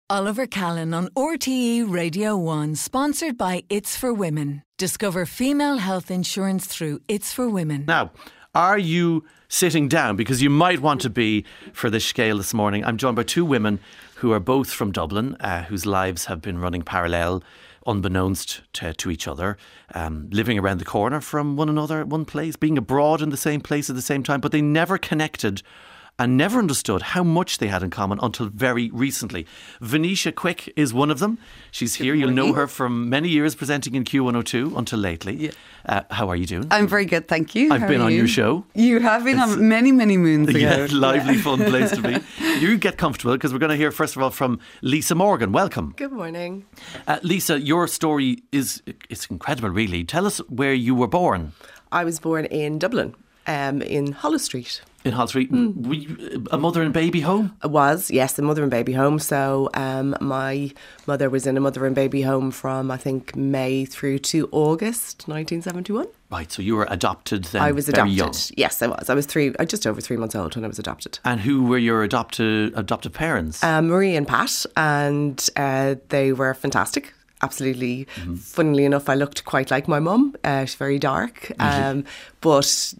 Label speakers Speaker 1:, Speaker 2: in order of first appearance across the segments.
Speaker 1: Oliver Callan on RTE Radio 1, sponsored by It's for Women. Discover female health insurance through It's for Women.
Speaker 2: Now, are you sitting down? Because you might want to be for this scale this morning. I'm joined by two women who are both from Dublin, whose lives have been running parallel, unbeknownst to each other, living around the corner from one another, one place, being abroad in the same place at the same time, but they never connected and never understood how much they had in common until very recently. Venetia Quick is one of them. She's here. You'll know her from many years presenting in Q102 until lately. Yeah. How are you doing?
Speaker 3: I'm very good, thank you.
Speaker 2: I've been on your show.
Speaker 3: You have been on many moons ago.
Speaker 2: Yeah, lively, fun place to be. You get comfortable because we're going to hear first of all from Lisa Morgan. Welcome.
Speaker 4: Good morning.
Speaker 2: Lisa, your story it's incredible, really. Tell us where you were born.
Speaker 4: I was born in Dublin, in Hollow Street.
Speaker 2: In Hull Street. Were you a mother and baby home?
Speaker 4: I was, yes, a mother and baby home. So my mother was in a mother and baby home from, I think, May through to August 1971.
Speaker 2: Right, so you were adopted then.
Speaker 4: I was
Speaker 2: very
Speaker 4: adopted.
Speaker 2: Young.
Speaker 4: Yes, I was. I was just over 3 months old when I was adopted.
Speaker 2: And who were your adoptive parents?
Speaker 4: Marie and Pat, and they were fantastic. Absolutely. Funnily enough, I looked quite like my mum. She's very dark, but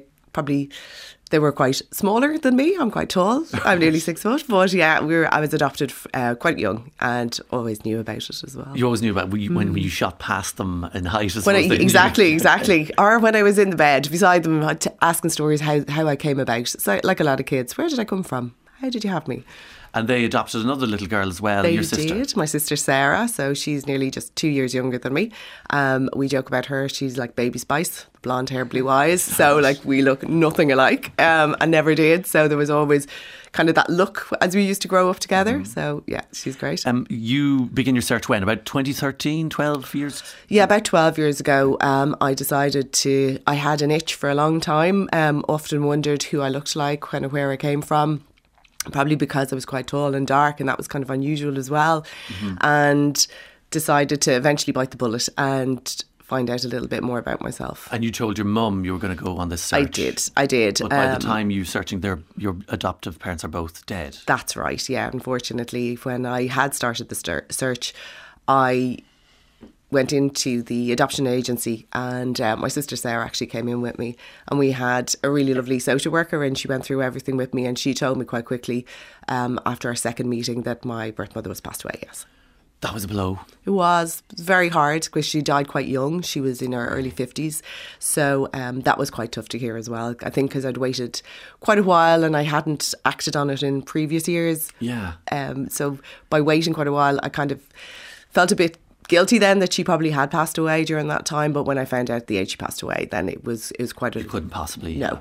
Speaker 4: they were quite smaller than me. I'm quite tall. I'm nearly 6 foot. But yeah, I was adopted quite young and always knew about it as well.
Speaker 2: You always knew about when you shot past them in height as well.
Speaker 4: Exactly. Or when I was in the bed beside them, asking stories how I came about. So like a lot of kids, where did I come from? How did you have me?
Speaker 2: And they adopted another little girl as well,
Speaker 4: your
Speaker 2: sister.
Speaker 4: They did, my sister Sarah. So she's nearly just 2 years younger than me. We joke about her. She's like Baby Spice, blonde hair, blue eyes. So like we look nothing alike, and never did. So there was always kind of that look as we used to grow up together. So yeah, she's great.
Speaker 2: You begin your search when? About 2013, 12 years?
Speaker 4: Yeah, about 12 years ago, I decided I had an itch for a long time. Often wondered who I looked like, kind of where I came from. Probably because I was quite tall and dark, and that was kind of unusual as well. And decided to eventually bite the bullet and find out a little bit more about myself.
Speaker 2: And you told your mum you were going to go on this search.
Speaker 4: I did.
Speaker 2: But by the time you searching, your adoptive parents are both dead.
Speaker 4: That's right, yeah. Unfortunately, when I had started the search, I went into the adoption agency, and my sister Sarah actually came in with me, and we had a really lovely social worker, and she went through everything with me, and she told me quite quickly after our second meeting that my birth mother was passed away. Yes.
Speaker 2: That was a blow.
Speaker 4: It was very hard because she died quite young. She was in her early 50s. So that was quite tough to hear as well. I think because I'd waited quite a while and I hadn't acted on it in previous years.
Speaker 2: Yeah.
Speaker 4: So by waiting quite a while, I kind of felt a bit guilty then that she probably had passed away during that time. But when I found out the age she passed away, then it was quite a...
Speaker 2: You couldn't possibly...
Speaker 4: No.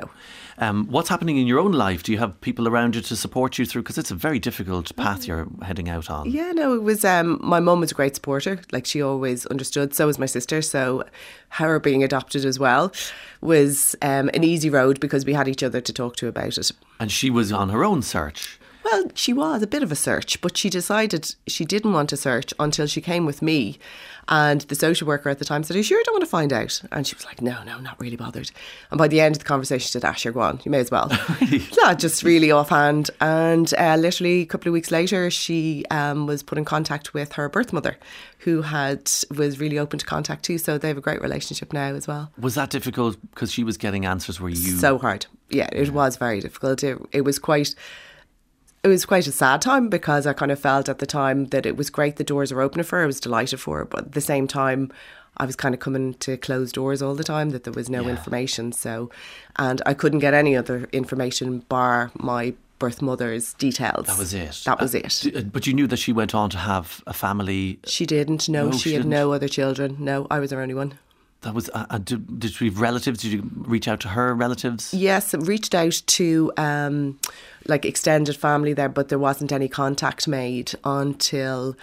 Speaker 2: What's happening in your own life? Do you have people around you to support you through? Because it's a very difficult path you're heading out on.
Speaker 4: Yeah, no, it was... my mum was a great supporter. Like, she always understood. So was my sister. So her being adopted as well was an easy road because we had each other to talk to about it.
Speaker 2: And she was on her own search.
Speaker 4: Well, she was a bit of a search, but she decided she didn't want to search until she came with me. And the social worker at the time said, "Are you sure you don't want to find out?" And she was like, no, not really bothered. And by the end of the conversation, she said, "Sure, go on, you may as well." Yeah, just really offhand. And literally a couple of weeks later, she was put in contact with her birth mother, who was really open to contact too. So they have a great relationship now as well.
Speaker 2: Was that difficult because she was getting answers where you...
Speaker 4: So hard. Yeah, it was very difficult. It was quite a sad time because I kind of felt at the time that it was great the doors were open for her. I was delighted for her. But at the same time, I was kind of coming to closed doors all the time, that there was no information. And I couldn't get any other information bar my birth mother's details.
Speaker 2: That was it.
Speaker 4: That was it.
Speaker 2: But you knew that she went on to have a family?
Speaker 4: She didn't. No, she had no other children. No, I was her only one.
Speaker 2: That was. Did she have relatives? Did you reach out to her relatives?
Speaker 4: Yes, I reached out to extended family there, but there wasn't any contact made until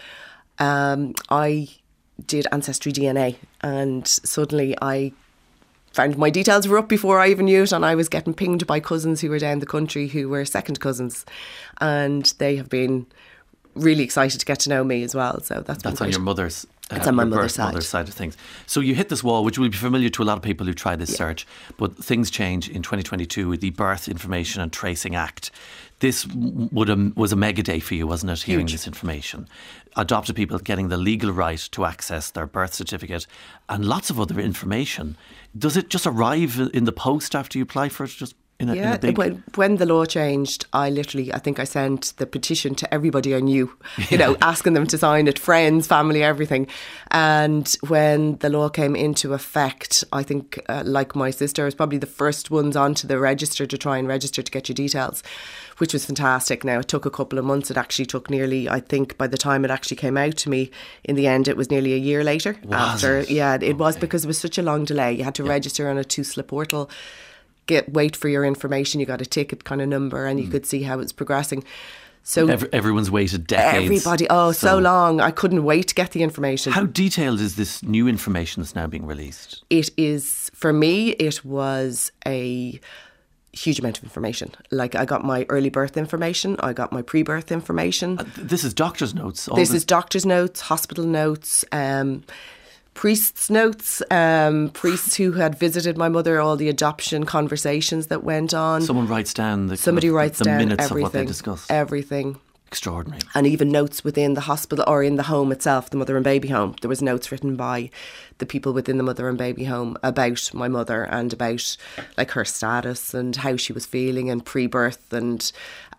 Speaker 4: I did Ancestry DNA, and suddenly I found my details were up before I even knew it, and I was getting pinged by cousins who were down the country who were second cousins, and they have been really excited to get to know me as well. So that's
Speaker 2: on your mother's
Speaker 4: It's on my
Speaker 2: your
Speaker 4: mother's
Speaker 2: birth
Speaker 4: side.
Speaker 2: mother's side of things. So you hit this wall, which will be familiar to a lot of people who try this search, but things change in 2022 with the Birth Information and Tracing Act. This was a mega day for you, wasn't it, hearing this information? Adopted people getting the legal right to access their birth certificate and lots of other information. Does it just arrive in the post after you apply for it? Just in a big...
Speaker 4: when the law changed, I think I sent the petition to everybody I knew, asking them to sign it, friends, family, everything. And when the law came into effect, I think, like my sister, was probably the first ones onto the register to try and register to get your details, which was fantastic. Now, it took a couple of months. It actually took nearly, I think, by the time it actually came out to me, in the end, it was nearly a year later. Yeah, it was, because it was such a long delay. You had to register on a two-slip portal, wait for your information. You got a ticket kind of number, and you could see how it's progressing. So
Speaker 2: everyone's waited decades.
Speaker 4: Everybody, so long. I couldn't wait to get the information.
Speaker 2: How detailed is this new information that's now being released?
Speaker 4: It is, for me, it was a huge amount of information. Like, I got my early birth information, I got my pre-birth information.
Speaker 2: This is doctor's notes?
Speaker 4: This is doctor's notes, hospital notes, priest's notes, priests who had visited my mother, all the adoption conversations that went on.
Speaker 2: Someone writes down the minutes of what they discussed.
Speaker 4: Everything.
Speaker 2: Extraordinary.
Speaker 4: And even notes within the hospital or in the home itself, the mother and baby home. There was notes written by the people within the mother and baby home about my mother and about like her status and how she was feeling and pre-birth and,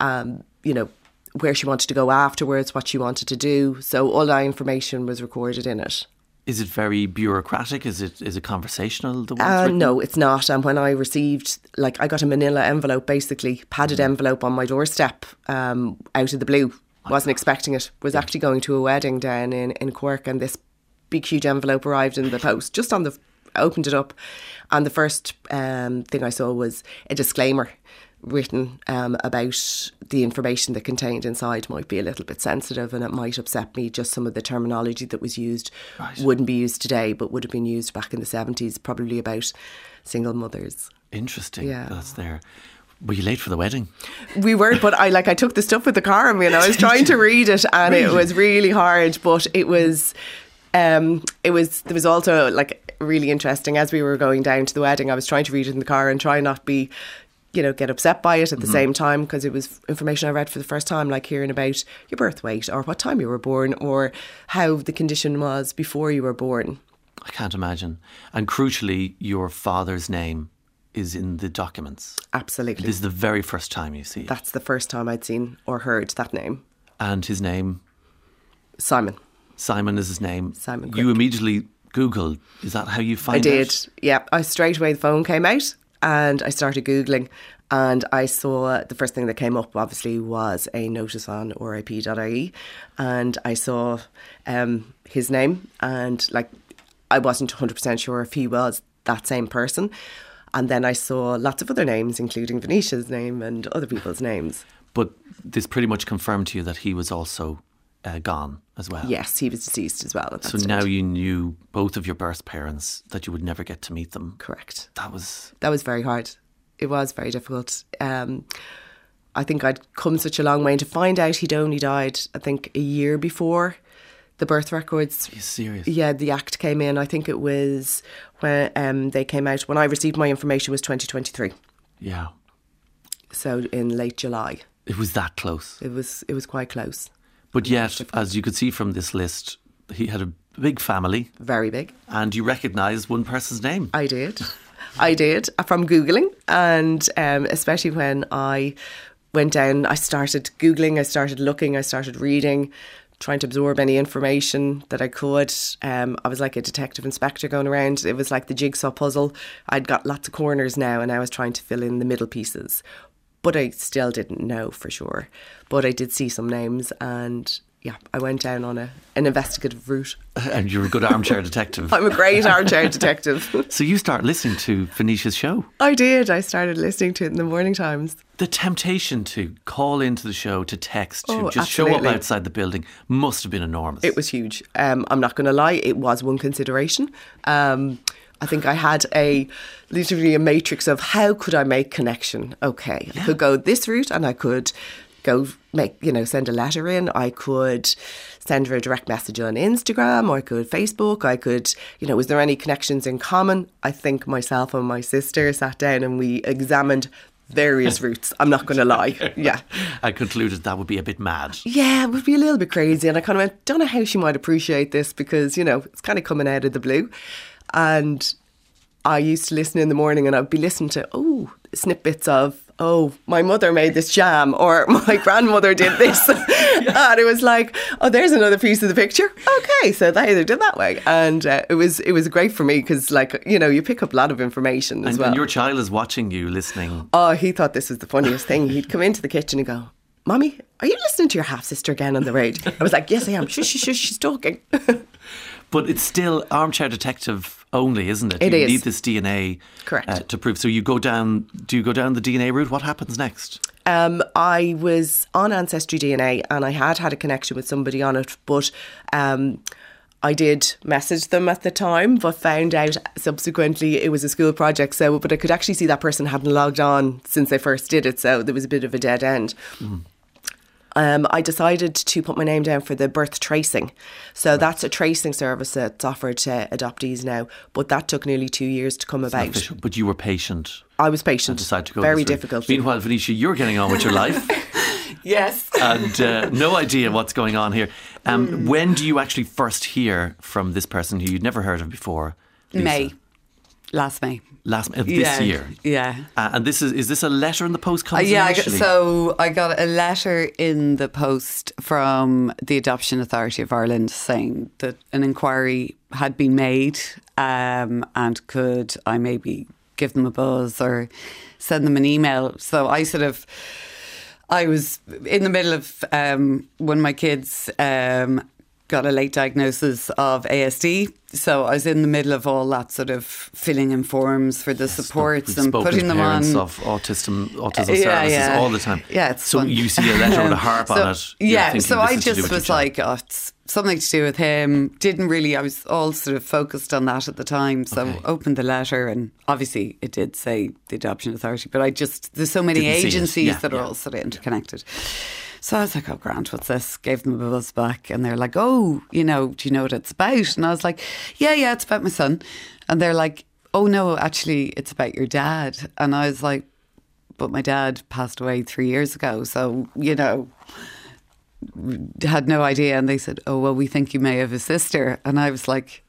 Speaker 4: where she wanted to go afterwards, what she wanted to do. So all that information was recorded in it.
Speaker 2: Is it very bureaucratic? Is it conversational?
Speaker 4: No, it's not. And when I received, I got a manila envelope, basically, padded envelope on my doorstep out of the blue. Wasn't expecting it. Was actually going to a wedding down in Cork, and this big, huge envelope arrived in the post. Opened it up, and the first thing I saw was a disclaimer written about the information that contained inside might be a little bit sensitive and it might upset me. Just some of the terminology that was used wouldn't be used today, but would have been used back in the 70s, probably about single mothers.
Speaker 2: Interesting. Yeah. That's there. Were you late for the wedding?
Speaker 4: We were, but I took the stuff with the car. I mean, I was trying to read it, and it was really hard. But it was there was also really interesting as we were going down to the wedding. I was trying to read it in the car and try not be, get upset by it at the same time, because it was information I read for the first time, like hearing about your birth weight or what time you were born or how the condition was before you were born.
Speaker 2: I can't imagine. And crucially, your father's name is in the documents.
Speaker 4: Absolutely.
Speaker 2: This is the very first time you see it.
Speaker 4: That's the first time I'd seen or heard that name.
Speaker 2: And his name?
Speaker 4: Simon.
Speaker 2: Simon is his name.
Speaker 4: Simon Crick.
Speaker 2: You immediately Googled. Is that how you find out?
Speaker 4: I did. Yeah. Straight away the phone came out and I started Googling, and I saw the first thing that came up obviously was a notice on RIP.ie, and I saw his name, and I wasn't 100% sure if he was that same person. And then I saw lots of other names, including Venetia's name and other people's names.
Speaker 2: But this pretty much confirmed to you that he was also gone as well.
Speaker 4: Yes, he was deceased as well at that
Speaker 2: stage. Now you knew both of your birth parents, that you would never get to meet them.
Speaker 4: Correct.
Speaker 2: That was
Speaker 4: very hard. It was very difficult. I think I'd come such a long way, and to find out he'd only died, I think, a year before the birth records.
Speaker 2: Are you serious?
Speaker 4: Yeah, the Act came in. I think it was when they came out. When I received my information was 2023.
Speaker 2: Yeah.
Speaker 4: So in late July.
Speaker 2: It was that close.
Speaker 4: It was quite close.
Speaker 2: But yet, as you could see from this list, he had a big family.
Speaker 4: Very big.
Speaker 2: And you recognised one person's name.
Speaker 4: I did. From Googling. And especially when I went down, I started Googling, I started looking, I started reading, trying to absorb any information that I could. I was like a detective inspector going around. It was like the jigsaw puzzle. I'd got lots of corners now, and I was trying to fill in the middle pieces. But I still didn't know for sure. But I did see some names, and yeah, I went down on an investigative route.
Speaker 2: And you're a good armchair detective.
Speaker 4: I'm a great armchair detective.
Speaker 2: So you start listening to Venetia's show.
Speaker 4: I did. I started listening to it in the morning times.
Speaker 2: The temptation to call into the show, to text, to just
Speaker 4: absolutely.
Speaker 2: show up outside the building must have been enormous.
Speaker 4: It was huge. I'm not going to lie, it was one consideration. I think I had literally a matrix of how could I make connection. Okay, I could go this route, and I could go send a letter in. I could send her a direct message on Instagram, or I could Facebook. I could, was there any connections in common? I think myself and my sister sat down and we examined various routes. I'm not going to lie. Yeah.
Speaker 2: I concluded that would be a bit mad.
Speaker 4: Yeah, it would be a little bit crazy. And I kind of went, don't know how she might appreciate this, because, it's kind of coming out of the blue. And I used to listen in the morning, and I'd be listening to, snippets of, my mother made this jam, or my grandmother did this. And it was like, there's another piece of the picture. Okay, so they did that way. And it was great for me, because you pick up a lot of information as well.
Speaker 2: And your child is watching you, listening.
Speaker 4: Oh, he thought this was the funniest thing. He'd come into the kitchen and go, Mommy, are you listening to your half-sister again on the radio? I was like, yes, I am. Shush, she's talking.
Speaker 2: But it's still armchair detective only, isn't it?
Speaker 4: It
Speaker 2: you
Speaker 4: is.
Speaker 2: need this DNA to prove. So do you go down the DNA route? What happens next?
Speaker 4: I was on Ancestry DNA, and I had a connection with somebody on it, but I did message them at the time, but found out subsequently it was a school project. But I could actually see that person hadn't logged on since they first did it, so there was a bit of a dead end. I decided to put my name down for the birth tracing. So that's a tracing service that's offered to adoptees now. But that took nearly 2 years to come about.
Speaker 2: Official, but you were patient.
Speaker 4: I was patient.
Speaker 2: And decided to go
Speaker 4: very
Speaker 2: this route.
Speaker 4: difficult.
Speaker 2: Meanwhile, Venetia, you're getting on with your life.
Speaker 4: Yes.
Speaker 2: And no idea what's going on here. When do you actually first hear from this person who you'd never heard of before? Lisa?
Speaker 3: Last May.
Speaker 2: This year?
Speaker 3: Yeah.
Speaker 2: And is this a letter in the post comes initially?
Speaker 3: I got a letter in the post from the Adoption Authority of Ireland saying that an inquiry had been made, and could I maybe give them a buzz or send them an email. So I was in the middle of when my kids got a late diagnosis of ASD. So I was in the middle of all that sort of filling in forms for the supports and putting them on.
Speaker 2: Of autism services all the time.
Speaker 3: Yeah, it's
Speaker 2: so
Speaker 3: fun.
Speaker 2: You see a letter with a harp on it.
Speaker 3: Yeah, so I just was like, it's something to do with him. Didn't really, I was all sort of focused on that at the time. So opened the letter, and obviously it did say the Adoption Authority, but there's so many agencies that are all sort of interconnected. So I was like, grand, what's this? Gave them a buzz back, and they're like, do you know what it's about? And I was like, yeah, it's about my son. And they're like, oh no, actually it's about your dad. And I was like, but my dad passed away 3 years ago. So, had no idea. And they said, oh, well, we think you may have a sister. And I was like,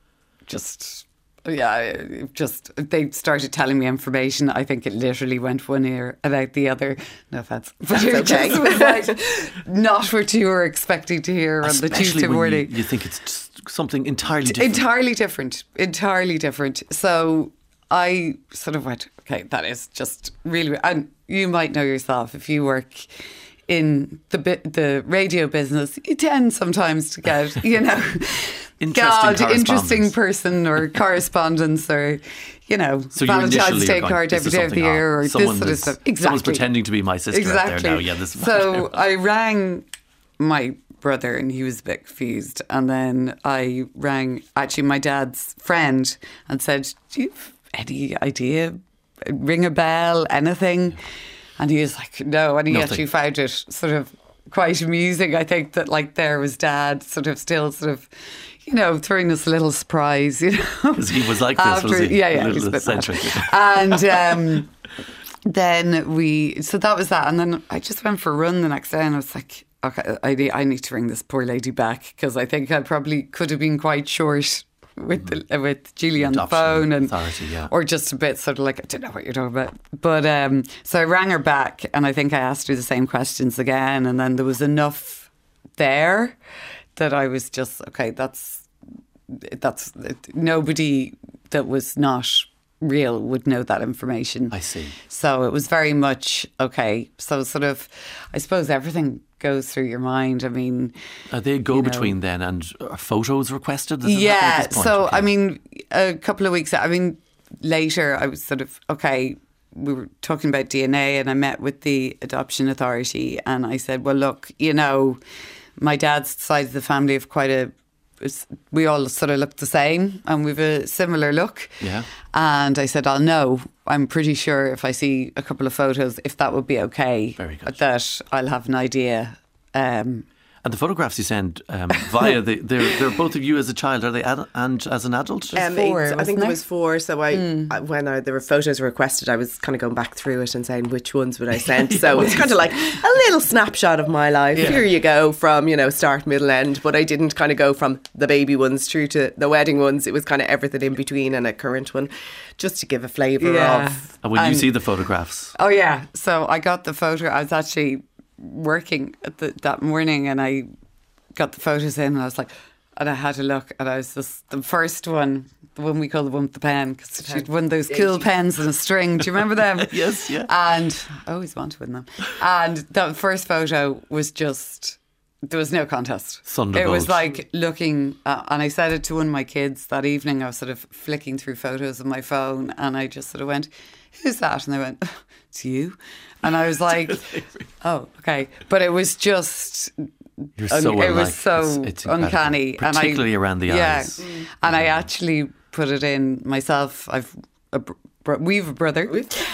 Speaker 3: they started telling me information. I think it literally went one ear and out the other. No offence. But it just was like not what you were expecting to hear on the Tuesday morning.
Speaker 2: You think it's just something entirely different.
Speaker 3: Entirely different. So I sort of went, okay, that is just really... And you might know yourself, if you work in the radio business, you tend sometimes to get, interesting person or correspondence, or,
Speaker 2: so
Speaker 3: Valentine's Day card every day of the year, or this sort of stuff. Exactly.
Speaker 2: Someone's pretending to be my sister out there now. Yeah,
Speaker 3: so I rang my brother, and he was a bit confused. And then I rang actually my dad's friend and said, do you have any idea? Ring a bell, anything? And he was like, no. And he actually found it sort of quite amusing. I think that there was Dad sort of still sort of, throwing us a little surprise,
Speaker 2: Because he was like this, was he?
Speaker 3: Yeah, he was a bit eccentric. And then so that was that. And then I just went for a run the next day, and I was like, okay, I need to ring this poor lady back, because I think I probably could have been quite short with Julie on the phone, and or just a bit sort of like, I don't know what you're talking about. But so I rang her back, and I think I asked her the same questions again, and then there was enough there that I was just, okay, that's nobody that was not real would know that information.
Speaker 2: I see.
Speaker 3: So it was very much, okay, so sort of, I suppose everything goes through your mind. I mean,
Speaker 2: are they go-between then, and are photos requested?
Speaker 3: Yeah, so okay. I mean, a couple of weeks, later I was sort of, okay, we were talking about DNA, and I met with the Adoption Authority, and I said, well, look, my dad's side of the family have quite a we all sort of look the same and we've a similar look.
Speaker 2: Yeah.
Speaker 3: And I said, I'll know. I'm pretty sure if I see a couple of photos, if that would be okay.
Speaker 2: Very good.
Speaker 3: That I'll have an idea.
Speaker 2: And the photographs you send via they're both of you as a child. Are they and as an adult?
Speaker 3: Four,
Speaker 4: I think there was 4. So when there were photos requested, I was kind of going back through it and saying which ones would I send. So it's kind of like a little snapshot of my life. Yeah. Here you go from start, middle, end. But I didn't kind of go from the baby ones through to the wedding ones. It was kind of everything in between and a current one, just to give a flavour of.
Speaker 2: And when you see the photographs,
Speaker 3: oh yeah. So I got the photo. I was actually working at that morning and I got the photos in and I was like, and I had a look and I was just the first one, the one we call the one with the pen, because she'd won those cool pens and a string. Do you remember them?
Speaker 2: Yes, yeah.
Speaker 3: And I always wanted to win them. And that first photo was just, there was no contest.
Speaker 2: Thunderbolt.
Speaker 3: It was like looking, and I said it to one of my kids that evening. I was sort of flicking through photos on my phone and I just sort of went, who's that? And they went, it's you. And I was like, oh, okay. But it was just,
Speaker 2: you're so
Speaker 3: it was so it's uncanny.
Speaker 2: Particularly around the eyes.
Speaker 3: Yeah. And I actually put it in myself. We've a brother.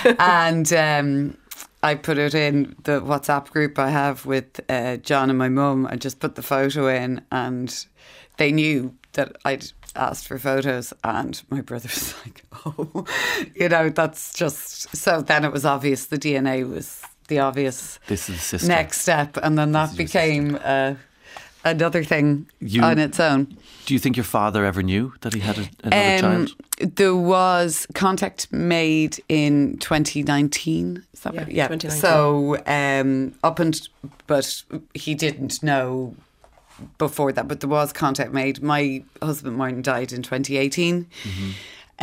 Speaker 3: And I put it in the WhatsApp group I have with John and my mum. I just put the photo in and they knew that I'd asked for photos and my brother's like, oh, that's just, so then it was obvious the DNA was the obvious
Speaker 2: this is the sister.
Speaker 3: Next step, and then that became another thing on its own.
Speaker 2: Do you think your father ever knew that he had another child?
Speaker 3: There was contact made in 2019. Is that right? Yeah. 2019. So but he didn't know before that, but there was contact made. My husband Martin died in 2018. Mm-hmm.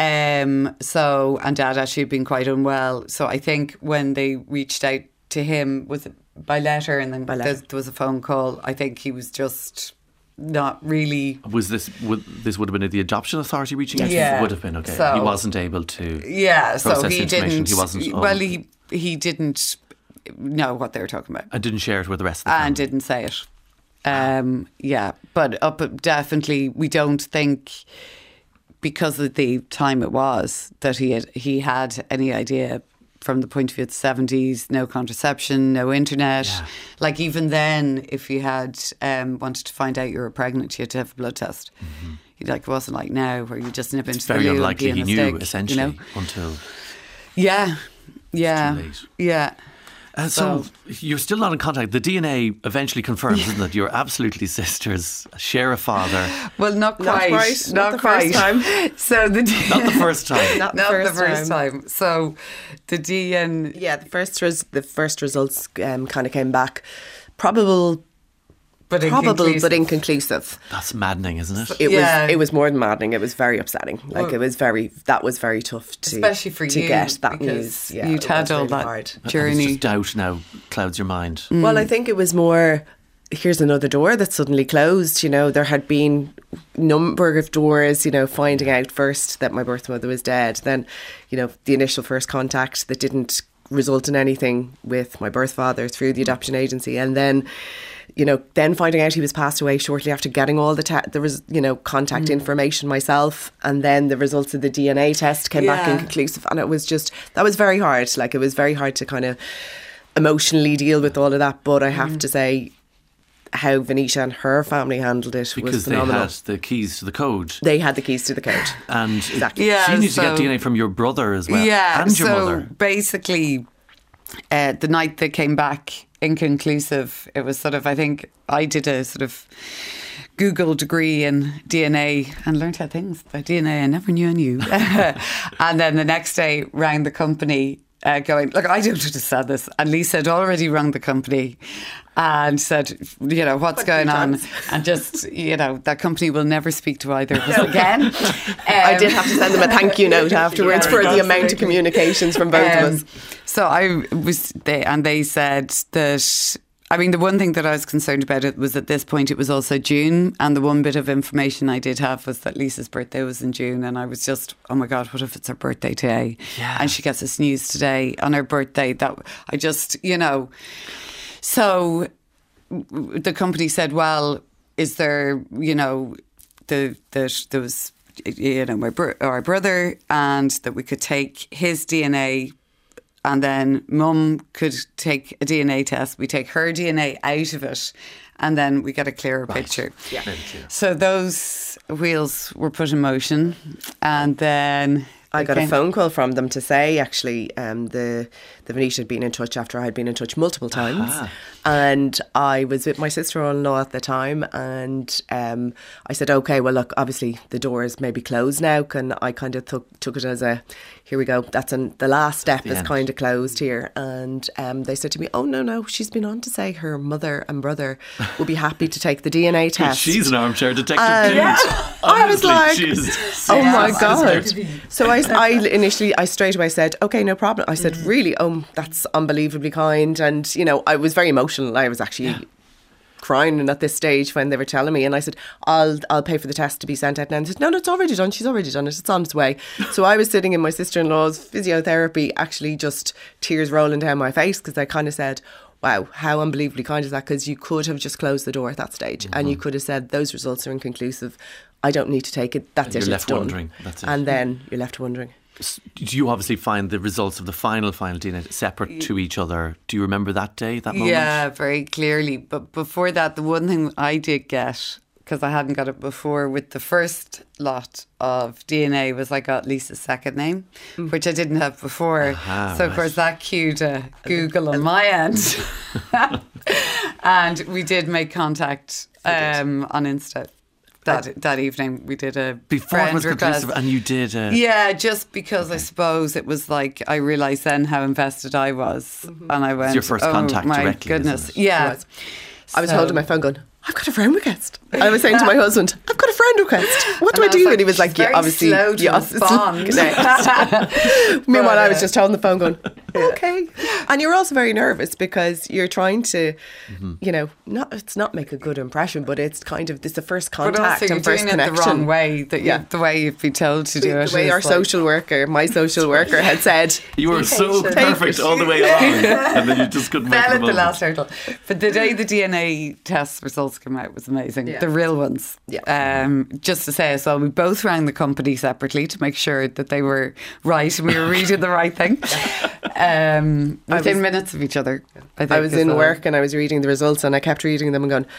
Speaker 3: And Dad actually had been quite unwell. So I think when they reached out to him, was it by letter, and then there was a phone call, I think he was just not really.
Speaker 2: Was this would have been the adoption authority reaching out?
Speaker 3: Yeah,
Speaker 2: it would have been okay.
Speaker 3: So,
Speaker 2: he wasn't able to.
Speaker 3: Yeah, so he
Speaker 2: information.
Speaker 3: didn't.
Speaker 2: He wasn't.
Speaker 3: Well, he didn't know what they were talking about,
Speaker 2: and didn't share it with the rest of the family.
Speaker 3: And didn't say it. Yeah, but definitely we don't think, because of the time it was, that he had any idea from the point of view of the 70s, no contraception, no internet. Yeah. Like even then, if you had wanted to find out you were pregnant, you had to have a blood test. Mm-hmm. It wasn't like now where you just nip into the loo. It's very unlikely he knew,
Speaker 2: essentially, until...
Speaker 3: Yeah.
Speaker 2: Too late.
Speaker 3: Yeah.
Speaker 2: So you're still not in contact. The DNA eventually confirms, isn't it? You're absolutely sisters, share a father.
Speaker 3: Well, not quite. Not
Speaker 4: the
Speaker 3: quite.
Speaker 4: First time.
Speaker 3: So
Speaker 2: not the first time.
Speaker 3: Not the first time. So the DNA.
Speaker 4: Yeah, the first results kind of came back probable. But inconclusive.
Speaker 2: That's maddening, isn't it?
Speaker 4: It was more than maddening. It was very upsetting. Like that was very tough to,
Speaker 3: especially for
Speaker 4: to
Speaker 3: you,
Speaker 4: get that news.
Speaker 3: Yeah, you'd had all that hard journey.
Speaker 2: And it's just doubt now clouds your mind.
Speaker 4: Well, I think it was more, here's another door that's suddenly closed. There had been number of doors, finding out first that my birth mother was dead. Then, the initial first contact that didn't result in anything with my birth father through the adoption agency, and then finding out he was passed away shortly after getting all the contact information myself, and then the results of the DNA test came back inconclusive, and it was just, that was very hard. Like, it was very hard to kind of emotionally deal with all of that. But I have to say, how Venetia and her family handled it was phenomenal.
Speaker 2: Because they had the keys to the code.
Speaker 4: They had the keys to the code.
Speaker 2: And exactly. She needed to get DNA from your brother as well.
Speaker 3: Yeah,
Speaker 2: and your mother.
Speaker 3: Basically, the night they came back inconclusive, it was sort of, I think I did a sort of Google degree in DNA and learned how things about DNA I never knew I knew. And then the next day rang the company going, look, I don't understand this. And Lisa had already rung the company and said, what's going on? And just, that company will never speak to either of us again.
Speaker 4: I did have to send them a thank you note afterwards for the amount of communications from both of us.
Speaker 3: So they said that, the one thing that I was concerned about it was at this point it was also June, and the one bit of information I did have was that Lisa's birthday was in June, and I was just, oh my God, what if it's her birthday today?
Speaker 2: Yeah.
Speaker 3: And she gets this news today on her birthday. That I just, So the company said, well, is there, that there was, our brother, and that we could take his DNA, and then Mum could take a DNA test. We take her DNA out of it, and then we get a clearer picture.
Speaker 4: Yeah.
Speaker 3: So those wheels were put in motion, and then
Speaker 4: I got a phone call from them to say, actually, the Venetian had been in touch after I had been in touch multiple times. And I was with my sister-in-law at the time, and I said, okay, well, look, obviously the door is maybe closed now. And I kind of took it as a, here we go, the last step is kind of closed here. And they said to me, oh, no, she's been on to say her mother and brother will be happy to take the DNA test.
Speaker 2: She's an armchair detective.
Speaker 4: I was like, oh my God. So I initially straight away said, okay, no problem. I said, really? Oh, that's unbelievably kind. And, you know, I was very emotional. I was actually crying at this stage when they were telling me, and I said, I'll pay for the test to be sent out now. And they said, no, it's already done. She's already done it. It's on its way. So I was sitting in my sister-in-law's physiotherapy, actually just tears rolling down my face, because I kind of said, wow, how unbelievably kind is that? Because you could have just closed the door at that stage, and you could have said, those results are inconclusive. I don't need to take it. That's it.
Speaker 2: You're left
Speaker 4: it's done.
Speaker 2: wondering. That's it.
Speaker 4: And then you're left wondering.
Speaker 2: Do you obviously find the results of the final DNA separate to each other? Do you remember that day, that moment?
Speaker 3: Yeah, very clearly. But before that, the one thing I did get, because I hadn't got it before, with the first lot of DNA, was I got Lisa's second name, which I didn't have before. So of course that cued Google on my end. And we did make contact on Insta. That evening we did a
Speaker 2: before it was conclusive, and you did
Speaker 3: yeah, just because I suppose it was like I realised then how invested I was, and I went,
Speaker 2: it's your first contact
Speaker 3: my
Speaker 2: directly,
Speaker 3: goodness,
Speaker 2: yeah.
Speaker 4: I was holding my phone going, I've got a friend request. And I was saying to my husband, I've got a friend request. What do I do?
Speaker 3: Like,
Speaker 4: and he was like, yeah, obviously.
Speaker 3: Slow to respond.
Speaker 4: Meanwhile, I was just holding the phone going, okay. And you're also very nervous because you're trying to, you know, it's not make a good impression, but it's kind of, this the first contact and first connection.
Speaker 3: But also you're doing it the wrong way, the way you've been told to do it.
Speaker 4: The way our social worker, my social worker had said.
Speaker 2: You were so perfect all the way along, and then you just couldn't make
Speaker 3: the last hurdle. But the day the DNA test results came out was amazing. The real ones. Yeah. Just to say as well, we both rang the company separately to make sure that they were right and we were reading the right thing. Within minutes of each other.
Speaker 4: I was in work and I was reading the results, and I kept reading them and going,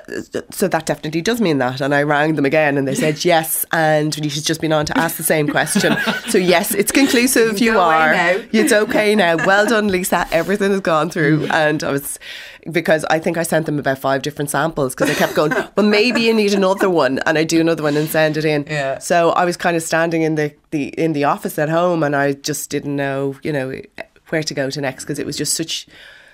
Speaker 4: so that definitely does mean that. And I rang them again and they said yes, and Venetia's just been on to ask the same question. So yes, it's conclusive. You are. It's okay now. Well done, Lisa. Everything has gone through. And I was, because I think I sent them about 5 different samples, because I kept going, well, maybe you need another one, and I do another one and send it in. Yeah. So I was kind of standing in the office at home, and I just didn't know, you know, where to go to next, because it was just such.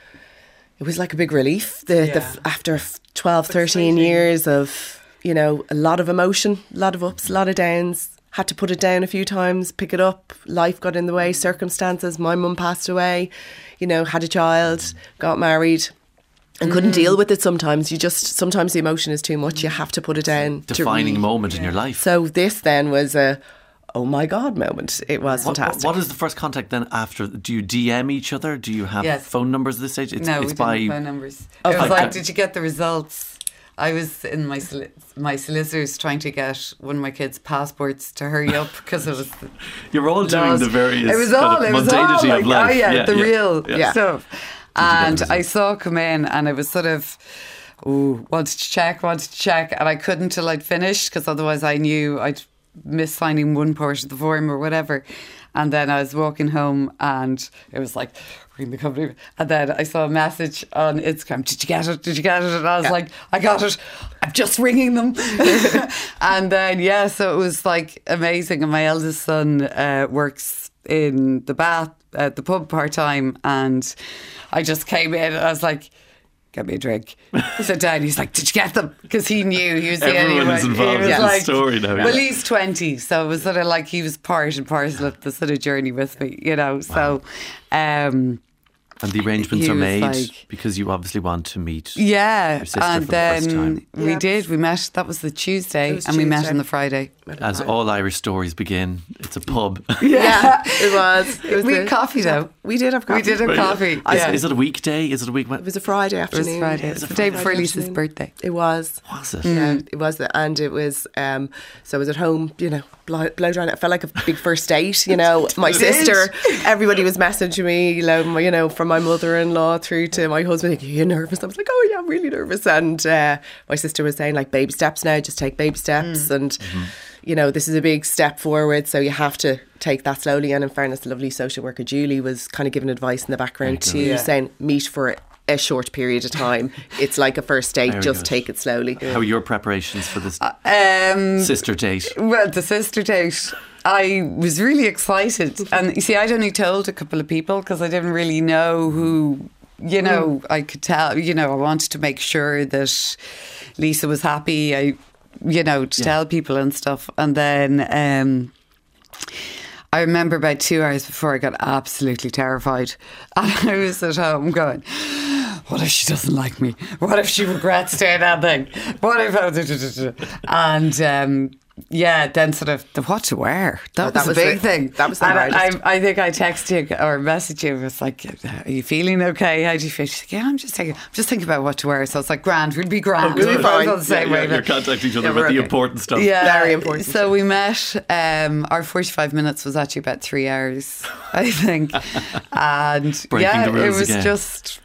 Speaker 4: It was like a big relief after 12, 13 years of, you know, a lot of emotion, a lot of ups, a lot of downs. Had to put it down a few times, pick it up. Life got in the way, circumstances. My mum passed away, you know, had a child, got married, and couldn't deal with it sometimes. Sometimes the emotion is too much. You have to put it down.
Speaker 2: Defining moment in your life.
Speaker 4: So this then was a, oh my God moment. It was fantastic.
Speaker 2: What is the first contact then after? Do you DM each other? Do you have phone numbers at this stage?
Speaker 3: No, we didn't have phone numbers. It was like, did you get the results? I was in my solicitors trying to get one of my kids' passports to hurry up because it was.
Speaker 2: You're all doing the various
Speaker 3: mundanity
Speaker 2: of life.
Speaker 3: Real stuff. And I saw it come in, and I was sort of. Wanted to check, and I couldn't till I'd finished, because otherwise I knew I'd miss signing one part of the form or whatever. And then I was walking home, and it was like, ring the company. And then I saw a message on Instagram, did you get it? And I was like, I got it. I'm just ringing them. And then, so it was like amazing. And my eldest son works in the bath at the pub part-time, and I just came in and I was like, get me a drink. Sit down. He's like, did you get them? Because he knew he was the only one.
Speaker 2: Everyone is involved in the story now.
Speaker 3: Well, he's 20, so it was sort of like he was part and parcel of the sort of journey with me, you know. So,
Speaker 2: And the arrangements
Speaker 3: he
Speaker 2: are
Speaker 3: was
Speaker 2: made
Speaker 3: like-
Speaker 2: because you obviously want to meet
Speaker 3: Yeah,
Speaker 2: your sister
Speaker 3: and
Speaker 2: for the first
Speaker 3: then
Speaker 2: time.
Speaker 3: we
Speaker 4: Yeah.
Speaker 3: did. We met. That was the Tuesday,
Speaker 4: It was
Speaker 3: and we met
Speaker 4: Tuesday.
Speaker 3: on the Friday.
Speaker 2: As all Irish stories begin, it's a pub.
Speaker 4: Yeah, it was.
Speaker 3: We had coffee though.
Speaker 4: We did have coffee.
Speaker 3: We did have coffee. Yeah.
Speaker 2: Is it a weekday? Is it a week?
Speaker 4: It was a Friday
Speaker 3: It was
Speaker 4: afternoon.
Speaker 3: Friday. It was the day before
Speaker 4: Friday
Speaker 3: Lisa's
Speaker 4: afternoon.
Speaker 3: birthday.
Speaker 4: It was.
Speaker 2: Was it?
Speaker 4: Yeah, it was, and it was. So I was at home, blow drying. It felt like a big first date. My sister, everybody was messaging me, from my mother-in-law through to my husband. Like, are you nervous? I was like, oh yeah, I'm really nervous. And my sister was saying, like, baby steps now. Just take baby steps, and this is a big step forward. So you have to take that slowly. And in fairness, the lovely social worker Julie was kind of giving advice in the background too,
Speaker 3: Yeah.
Speaker 4: saying meet for a short period of time. It's like a first date.
Speaker 2: Very
Speaker 4: Just
Speaker 2: good.
Speaker 4: take it slowly.
Speaker 2: How are your preparations for this
Speaker 3: Um,
Speaker 2: sister date?
Speaker 3: Well, the sister date, I was really excited. And you see, I'd only told a couple of people because I didn't really know who, I could tell, I wanted to make sure that Lisa was happy, to tell people and stuff. And then I remember about 2 hours before I got absolutely terrified. And I was at home going, what if she doesn't like me? What if she regrets doing that thing? What if... And then sort of the what to wear. That was a big thing.
Speaker 4: That was the
Speaker 3: And
Speaker 4: hardest.
Speaker 3: I think I texted you or messaged you. It was like, are you feeling okay? How do you feel? She's like, yeah, I'm just thinking about what to wear. So it's like, grand, we'll be grand.
Speaker 4: we'll be fine.
Speaker 3: We'll the same way.
Speaker 2: You're contacting each other
Speaker 4: we're
Speaker 2: about the
Speaker 4: okay.
Speaker 2: important stuff.
Speaker 3: Yeah,
Speaker 4: Very important.
Speaker 3: So we met. Our 45 minutes was actually about 3 hours, I think. And
Speaker 2: Breaking the
Speaker 3: it
Speaker 2: rules
Speaker 3: was
Speaker 2: again.
Speaker 3: just,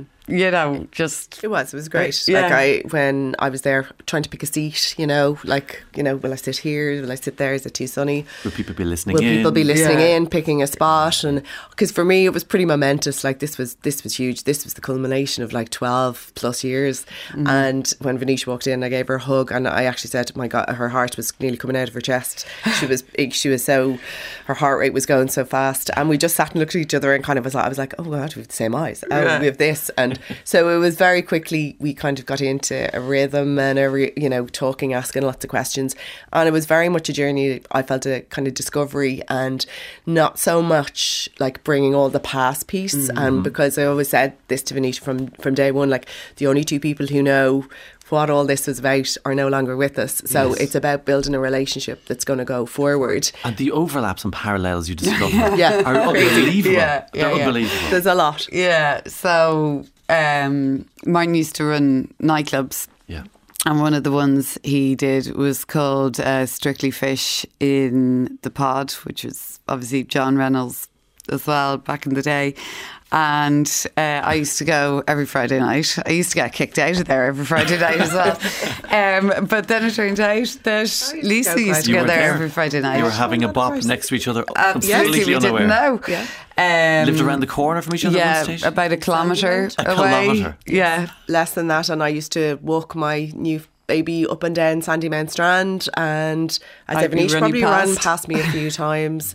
Speaker 3: just.
Speaker 4: It was great.
Speaker 3: Yeah.
Speaker 4: When I was there trying to pick a seat, will I sit here? Will I sit there? Is it too sunny?
Speaker 2: Will people be listening
Speaker 4: Will
Speaker 2: in?
Speaker 4: people be listening
Speaker 3: Yeah.
Speaker 4: in, picking a spot? And because for me, it was pretty momentous. Like this was huge. This was the culmination of like 12 plus years. And when Venetia walked in, I gave her a hug, and I actually said, "My God," her heart was nearly coming out of her chest. She was so, her heart rate was going so fast, and we just sat and looked at each other and kind of I was like, "Oh God, we have the same eyes. Oh,
Speaker 3: Yeah.
Speaker 4: we have this." And so it was very quickly we kind of got into a rhythm and talking, asking lots of questions, and it was very much a journey. I felt a kind of discovery, and not so much like bringing all the past piece. And because I always said this to Venetia from day one, like the only two people who know what all this was about are no longer with us. So
Speaker 2: Yes.
Speaker 4: it's about building a relationship that's going to go forward.
Speaker 2: And the overlaps and parallels you discover
Speaker 4: Yeah.
Speaker 2: are unbelievable.
Speaker 3: Yeah,
Speaker 2: They're
Speaker 3: yeah.
Speaker 2: unbelievable.
Speaker 4: There's a lot.
Speaker 3: Yeah. So mine used to run nightclubs.
Speaker 2: Yeah.
Speaker 3: And one of the ones he did was called Strictly Fish in the Pod, which was obviously John Reynolds as well back in the day. And I used to go every Friday night. I used to get kicked out of there every Friday night as well. But then it turned out that Lisa used to
Speaker 2: You
Speaker 3: go
Speaker 2: were
Speaker 3: there
Speaker 2: there.
Speaker 3: every Friday night.
Speaker 2: You were having a
Speaker 4: Not
Speaker 2: bop
Speaker 4: first.
Speaker 2: next to each other,
Speaker 3: Absolutely,
Speaker 2: completely
Speaker 3: we didn't
Speaker 2: unaware.
Speaker 3: know.
Speaker 4: Yeah.
Speaker 2: Lived around the corner from each other at
Speaker 3: Yeah,
Speaker 2: one stage?
Speaker 3: about a kilometre
Speaker 2: A
Speaker 3: away.
Speaker 2: kilometre.
Speaker 3: Yeah.
Speaker 4: Less than that, and I used to walk my new baby up and down Sandymount Strand, and as
Speaker 3: I'd be
Speaker 4: Venetia
Speaker 3: running
Speaker 4: probably ran
Speaker 3: past.
Speaker 4: past me a few times.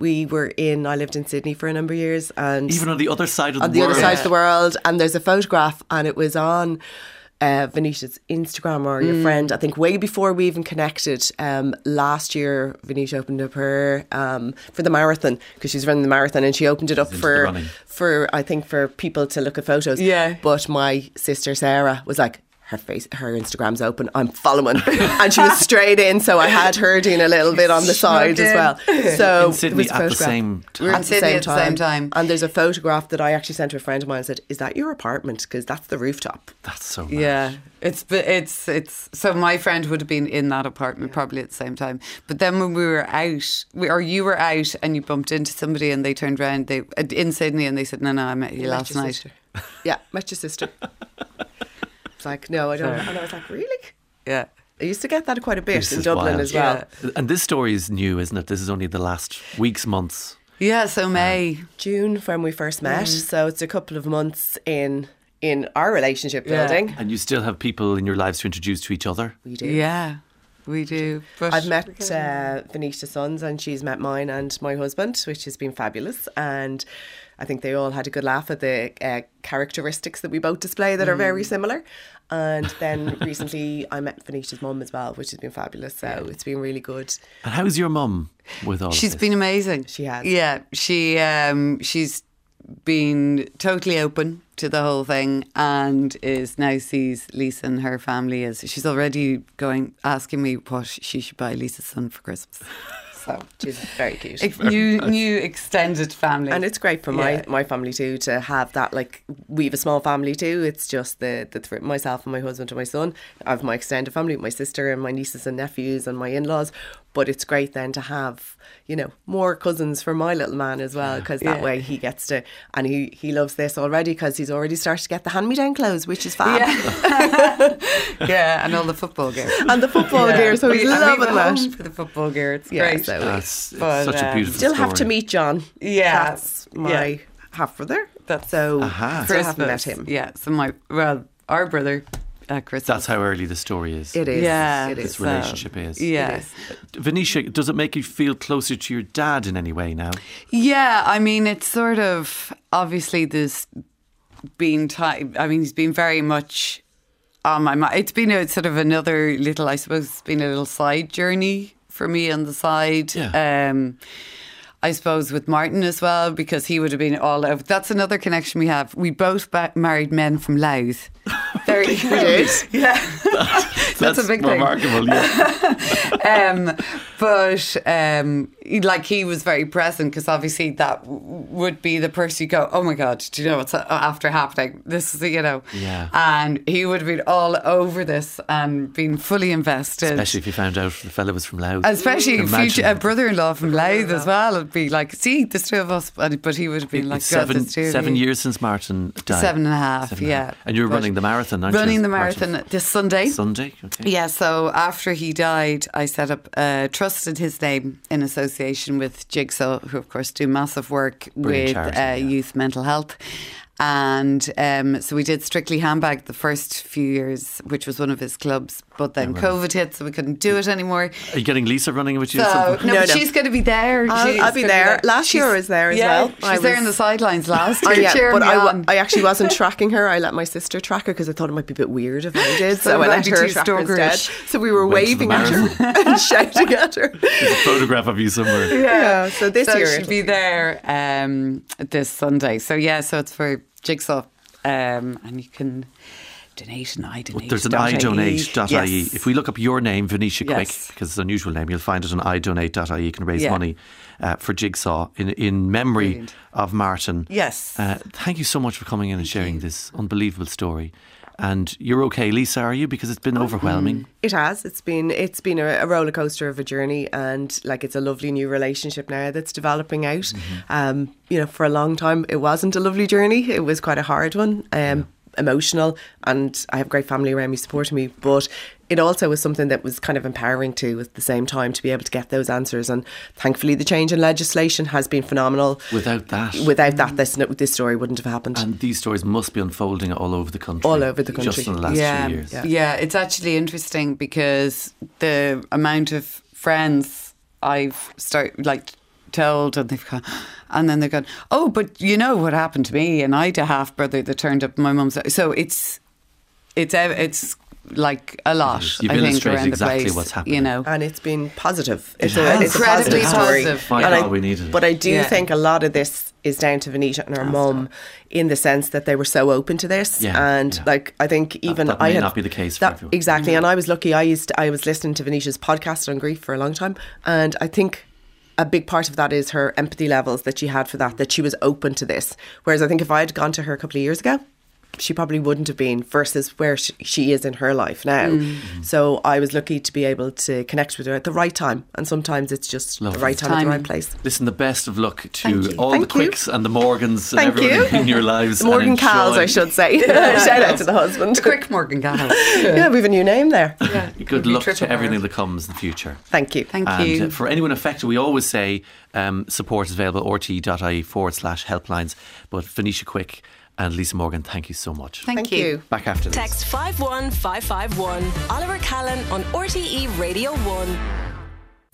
Speaker 4: I lived in Sydney for a number of years, and
Speaker 2: Even on the other side of
Speaker 4: on
Speaker 2: the
Speaker 4: the
Speaker 2: world.
Speaker 4: other side of the world, and there's a photograph, and it was on Venetia's Instagram or your friend, I think way before we even connected. Last year Venetia opened up her for the marathon, because she's running the marathon, and she opened it up
Speaker 2: into the
Speaker 4: for
Speaker 2: running.
Speaker 4: I think for people to look at photos.
Speaker 3: Yeah.
Speaker 4: But my sister Sarah was like, her Instagram's open, I'm following. And she was straight in, so I had her doing a little bit on the side as well. So
Speaker 2: In Sydney
Speaker 4: it was a
Speaker 2: at the
Speaker 4: photograph.
Speaker 2: same
Speaker 3: We were
Speaker 2: time.
Speaker 3: in Sydney at the same time.
Speaker 4: And there's a photograph that I actually sent to a friend of mine and said, is that your apartment? Because that's the rooftop.
Speaker 2: That's so mad.
Speaker 3: Yeah, it's so my friend would have been in that apartment probably at the same time. But then when we were out, or you were out and you bumped into somebody and they turned around, in Sydney, and they said, no, I met you last
Speaker 4: Met your
Speaker 3: night.
Speaker 4: sister. Yeah, met your sister. It's like, no, I don't.
Speaker 3: Sorry.
Speaker 4: And I was like, really?
Speaker 3: Yeah.
Speaker 4: I used to get that quite a bit
Speaker 2: This
Speaker 4: in
Speaker 2: is
Speaker 4: Dublin
Speaker 2: wild.
Speaker 4: as well.
Speaker 2: And this story is new, isn't it? This is only the last weeks, months.
Speaker 3: Yeah, so May.
Speaker 4: June when we first met, so it's a couple of months in our relationship
Speaker 3: Yeah.
Speaker 4: building.
Speaker 2: And you still have people in your lives to introduce to each other.
Speaker 4: We do.
Speaker 3: Yeah, we do. But
Speaker 4: I've met Venetia's sons, and she's met mine and my husband, which has been fabulous. And I think they all had a good laugh at the characteristics that we both display that are very similar. And then recently I met Venetia's mum as well, which has been fabulous. So it's been really good.
Speaker 2: And how's your mum with all
Speaker 3: she's
Speaker 2: of this?
Speaker 3: been amazing.
Speaker 4: She has.
Speaker 3: Yeah, she's been totally open to the whole thing, and is now sees Lisa and her family as she's already asking me what she should buy Lisa's son for Christmas. So
Speaker 4: she's very cute.
Speaker 3: New extended family.
Speaker 4: And it's great for my family too to have that. Like, we have a small family too. It's just the myself and my husband and my son. I have my extended family, my sister and my nieces and nephews and my in-laws. But it's great then to have, you know, more cousins for my little man as well, because that way he gets to, and he loves this already because he's already started to get the hand-me-down clothes, which is fab.
Speaker 3: Yeah, and all the football gear.
Speaker 4: And the football gear, so he's loving that.
Speaker 3: For the football gear, it's great.
Speaker 4: So
Speaker 2: that's such a beautiful
Speaker 4: still
Speaker 2: story.
Speaker 4: have to meet John.
Speaker 3: Yeah.
Speaker 4: That's my half-brother.
Speaker 3: That's
Speaker 4: so
Speaker 3: Christmas.
Speaker 4: I haven't met him.
Speaker 3: Yeah, so our brother at Christmas.
Speaker 2: That's how early the story is.
Speaker 4: It is.
Speaker 3: Yeah.
Speaker 4: It is.
Speaker 2: This relationship is.
Speaker 3: Yes.
Speaker 2: Venetia, does it make you feel closer to your dad in any way now?
Speaker 3: Yeah, I mean, it's sort of, obviously there's been time, I mean, he's been very much on my mind. It's been a sort of another little, I suppose it's been a little side journey for me on the side.
Speaker 2: Yeah.
Speaker 3: I suppose with Martin as well, because he would have been all over. That's another connection we have. We both married men from Louth. Very good. Yeah. That's a big
Speaker 2: remarkable,
Speaker 3: thing. But he was very present, because obviously that would be the person you go, oh my God, do you know what's after happening? This is, you know.
Speaker 2: Yeah.
Speaker 3: And he would have been all over this and been fully invested.
Speaker 2: Especially if you found out the fella was from Louth.
Speaker 3: Especially a brother-in-law from Louth as well. It'd be like, see, there's two of us. But he would have been like,
Speaker 2: seven years since Martin died.
Speaker 3: 7.5, yeah.
Speaker 2: And you're running the marathon, aren't you?
Speaker 3: Running the marathon this Sunday.
Speaker 2: Okay.
Speaker 3: Yeah, so after he died, I set up a trust in his name in association with Jigsaw, who of course do massive work with charity, youth mental health. And so we did Strictly Handbag the first few years, which was one of his clubs. But then COVID hit, so we couldn't do it anymore.
Speaker 2: Are you getting Lisa running with you?
Speaker 3: No, she's going to be there.
Speaker 4: I'll be there. Last year I was there as well.
Speaker 3: She was there in the sidelines last year.
Speaker 4: But I actually wasn't tracking her. I let my sister track her because I thought it might be a bit weird if I did. So I let her track her instead. So we were waving at her and shouting at her.
Speaker 2: There's a photograph of you somewhere.
Speaker 4: Yeah. So this year
Speaker 3: she'll be there this Sunday. So so it's for Jigsaw, and you can donate and iDonate.
Speaker 2: There's an iDonate.ie.
Speaker 3: Yes.
Speaker 2: If we look up your name, Venetia Quick, because it's an unusual name, you'll find it on iDonate.ie. You can raise money for Jigsaw in memory of Martin.
Speaker 3: Yes.
Speaker 2: Thank you so much for coming in and sharing this unbelievable story. And you're okay, Lisa, are you? Because it's been overwhelming.
Speaker 4: It has. It's been a roller coaster of a journey, and it's a lovely new relationship now that's developing out. Mm-hmm. For a long time it wasn't a lovely journey. It was quite a hard one. Emotional, and I have great family around me supporting me, but it also was something that was kind of empowering too at the same time to be able to get those answers. And thankfully the change in legislation has been phenomenal.
Speaker 2: Without that
Speaker 4: this story wouldn't have happened.
Speaker 2: And these stories must be unfolding all over the country. Just in the last few years.
Speaker 3: Yeah, it's actually interesting because the amount of friends I've told, and they've gone, and then they're gone, oh, but you know what happened to me, and I had a half brother that turned up my mum's. So it's like a lot.
Speaker 2: You've illustrated exactly what's happening,
Speaker 4: and it's been positive.
Speaker 3: It's incredibly positive.
Speaker 2: We needed it.
Speaker 4: But I do think a lot of this is down to Venetia and her mum, in the sense that they were so open to this, I think even
Speaker 2: that may not be the case for everyone.
Speaker 4: Exactly, and I was lucky. I was listening to Venetia's podcast on grief for a long time, and I think a big part of that is her empathy levels that she had for that she was open to this. Whereas I think if I had gone to her a couple of years ago, she probably wouldn't have been, versus where she is in her life now. Mm-hmm. So I was lucky to be able to connect with her at the right time, and sometimes it's just the right time at the right place.
Speaker 2: Listen, the best of luck to all the Quicks and the Morgans and everyone in your lives.
Speaker 4: The Morgan Cals, I should say. Shout out to the husband.
Speaker 3: The Quick Morgan Cals.
Speaker 4: Yeah, we have a new name there.
Speaker 3: Yeah.
Speaker 2: Good luck to everything that comes in the future.
Speaker 4: Thank you.
Speaker 3: Thank you.
Speaker 2: And for anyone affected, we always say support is available, rte.ie/helplines. But Venetia Quick and Lisa Morgan, thank you so much.
Speaker 3: Thank you.
Speaker 2: Back after this.
Speaker 5: Text 51551. Oliver Callan on RTE Radio 1.